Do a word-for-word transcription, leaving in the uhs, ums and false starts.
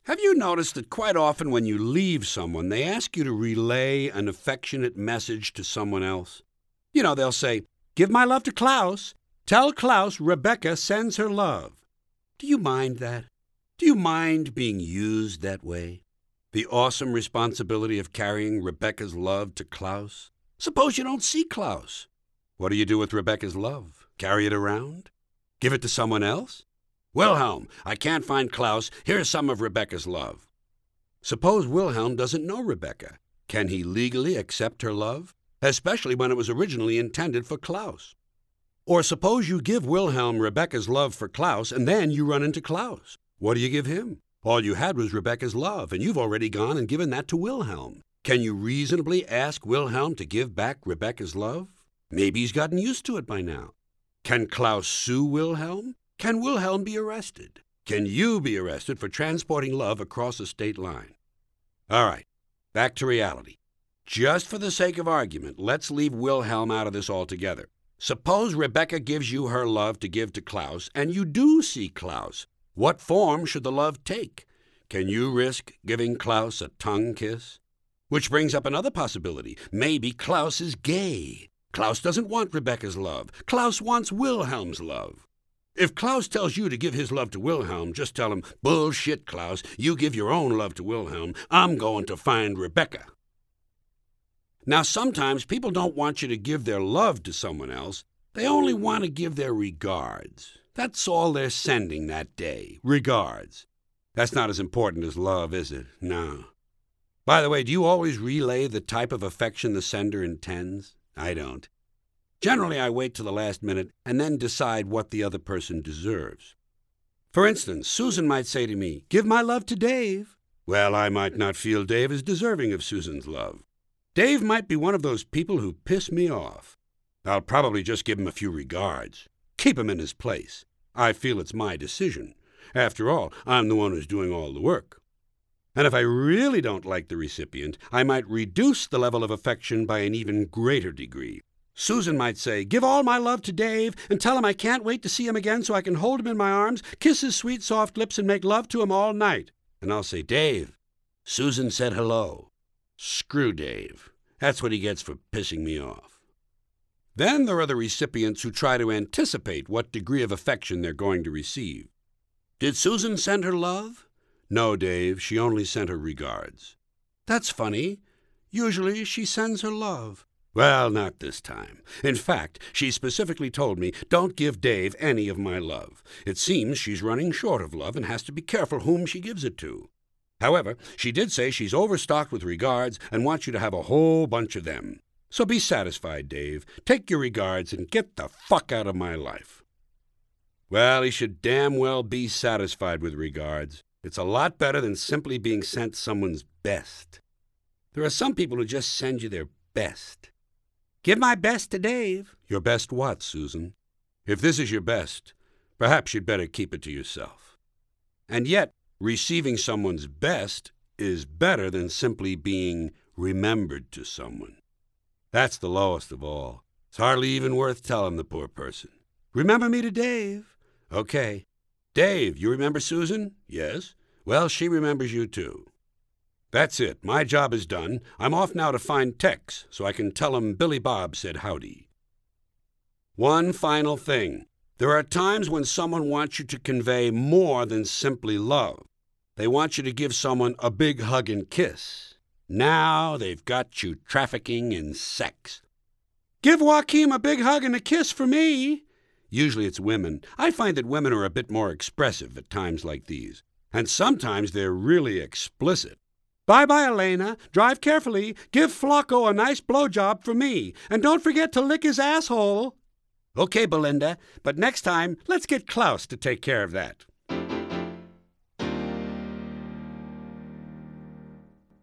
Have you noticed that quite often when you leave someone, they ask you to relay an affectionate message to someone else? You know, they'll say, "Give my love to Klaus. Tell Klaus Rebecca sends her love." Do you mind that? Do you mind being used that way? The awesome responsibility of carrying Rebecca's love to Klaus? Suppose you don't see Klaus. What do you do with Rebecca's love? Carry it around? Give it to someone else? "Wilhelm, I can't find Klaus. Here's some of Rebecca's love." Suppose Wilhelm doesn't know Rebecca. Can he legally accept her love? Especially when it was originally intended for Klaus. Or suppose you give Wilhelm Rebecca's love for Klaus, and then you run into Klaus. What do you give him? All you had was Rebecca's love, and you've already gone and given that to Wilhelm. Can you reasonably ask Wilhelm to give back Rebecca's love? Maybe he's gotten used to it by now. Can Klaus sue Wilhelm? Can Wilhelm be arrested? Can you be arrested for transporting love across a state line? All right, back to reality. Just for the sake of argument, let's leave Wilhelm out of this altogether. Suppose Rebecca gives you her love to give to Klaus, and you do see Klaus. What form should the love take? Can you risk giving Klaus a tongue kiss? Which brings up another possibility. Maybe Klaus is gay. Klaus doesn't want Rebecca's love. Klaus wants Wilhelm's love. If Klaus tells you to give his love to Wilhelm, just tell him, "Bullshit, Klaus. You give your own love to Wilhelm. I'm going to find Rebecca." Now, sometimes people don't want you to give their love to someone else. They only want to give their regards. That's all they're sending that day, regards. That's not as important as love, is it? No. By the way, do you always relay the type of affection the sender intends? I don't. Generally, I wait till the last minute and then decide what the other person deserves. For instance, Susan might say to me, "Give my love to Dave." Well, I might not feel Dave is deserving of Susan's love. Dave might be one of those people who piss me off. I'll probably just give him a few regards. Keep him in his place. I feel it's my decision. After all, I'm the one who's doing all the work. And if I really don't like the recipient, I might reduce the level of affection by an even greater degree. Susan might say, "Give all my love to Dave and tell him I can't wait to see him again so I can hold him in my arms, kiss his sweet soft lips, and make love to him all night." And I'll say, "Dave, Susan said hello." Screw Dave. That's what he gets for pissing me off. Then there are the recipients who try to anticipate what degree of affection they're going to receive. "Did Susan send her love?" "No, Dave, she only sent her regards." "That's funny. Usually she sends her love." "Well, not this time. In fact, she specifically told me, 'Don't give Dave any of my love.' It seems she's running short of love and has to be careful whom she gives it to. However, she did say she's overstocked with regards and wants you to have a whole bunch of them. So be satisfied, Dave. Take your regards and get the fuck out of my life." Well, he should damn well be satisfied with regards. It's a lot better than simply being sent someone's best. There are some people who just send you their best. "Give my best to Dave." Your best what, Susan? If this is your best, perhaps you'd better keep it to yourself. And yet, receiving someone's best is better than simply being remembered to someone. That's the lowest of all. It's hardly even worth telling the poor person. "Remember me to Dave." Okay. "Dave, you remember Susan?" "Yes." "Well, she remembers you too." That's it. My job is done. I'm off now to find Tex, so I can tell him Billy Bob said howdy. One final thing. There are times when someone wants you to convey more than simply love. They want you to give someone a big hug and kiss. Now they've got you trafficking in sex. "Give Joachim a big hug and a kiss for me." Usually it's women. I find that women are a bit more expressive at times like these. And sometimes they're really explicit. "Bye-bye, Elena. Drive carefully. Give Flocko a nice blowjob for me. And don't forget to lick his asshole." "Okay, Belinda, but next time, let's get Klaus to take care of that."